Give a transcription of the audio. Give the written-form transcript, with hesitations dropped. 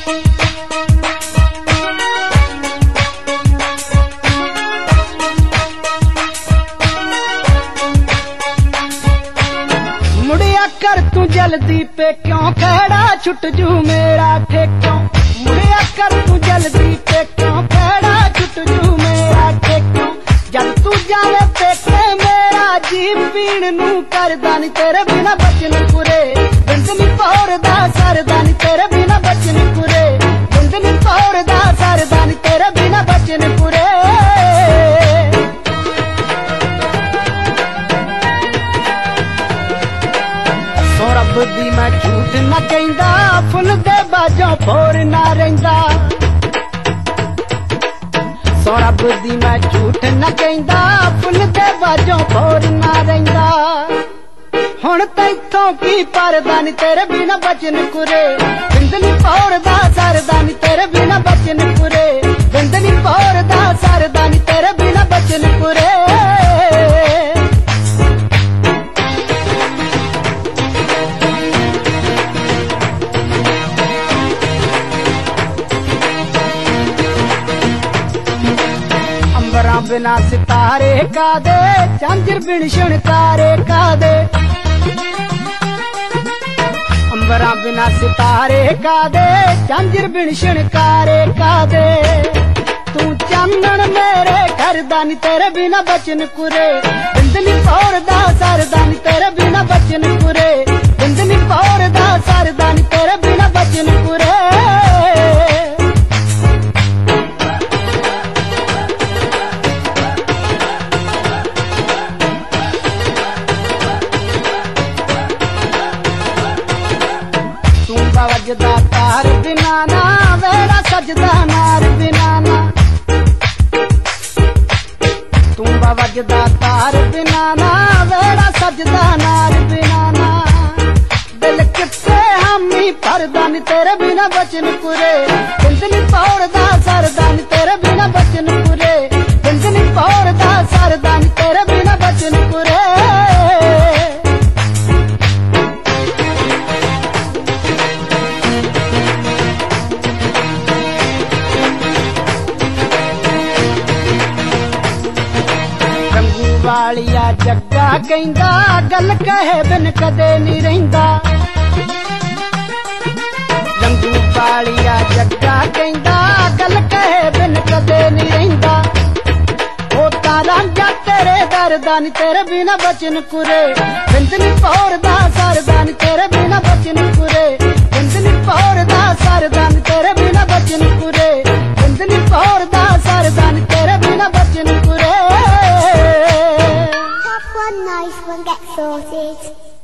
मुड़िया कर तू जल्दी पे क्यों खड़ा छुट जू मेरा ठेक्यों। मुड़िया कर तू जल्दी पे क्यों खड़ा छुट जू मेरा ठेक्यों। जब तू जावे पेटे मेरा जी पीण नू करदा नी तेरे बिना बचन पूरे। बिंदनी पौर दा सरदा नी तेरे बिना बचन पूरे। बिंदनी पौर दा सरदा नी तेरे बिना बचन पूरे। रब दी मैं झूठ न कहंदा फुल दे बाजों फोर ना रहिंदा। सो रब दी मैं झूठ न कहंदा फुल दे बाजों फोर ना रहिंदा। हुण तैथों की परदा नी तेरे बिना बचन कुरे। बिंदनी पौर दा सरदा नी तेरे बिना बचन कुरे। बिंदनी पौर दा सरदा नी तेरे बिना बचन कुरे। बिना सितारे का दे झांझर बिन शणकारे का दे। अंबरा बिना सितारे का दे झांझर बिन शणकारे का दे। तू चांदन मेरे घर दा नी तेरे बिना बचन कुरे। बिंदनी पौर दा सरदा नी तेरे बिना बचन कुरे। बिंदनी पौर दा सरदा नी तेरे बिना बचन कुरे। वजदा तार बिना ना वेड़ा सजदा नार बिना ना। तुम्बा वजदा तार बिना ना वेड़ा सजदा नार बिना ना। दिल किथे हामी भरदा नी तेरे बिना बचन कुरे। बिंदनी पौर दा सरदा नी तेरे बिना बचन कुरे। बिंदनी पौर दा सरदा नी तेरे बिना बचन कुरे। वालिया जग्गा कहंदा गल कहे बिन कदे नी रहिंदा। रंगू वालिया जग्गा कहंदा गल कहे बिन कदे नी रहिंदा। ओ तारा जा तेरे दरदा नी तेरे बिना बचन कुरे। बिंदनी पौर दा सरदा नी तेरे बिना बचन कुरे। बिंदनी पौर दा सरदा नी तेरे बिना बचन कुरे। बिंदनी पौर दा सरदा नी तेरे बिना बचन कुरे। Nice one, get sorted.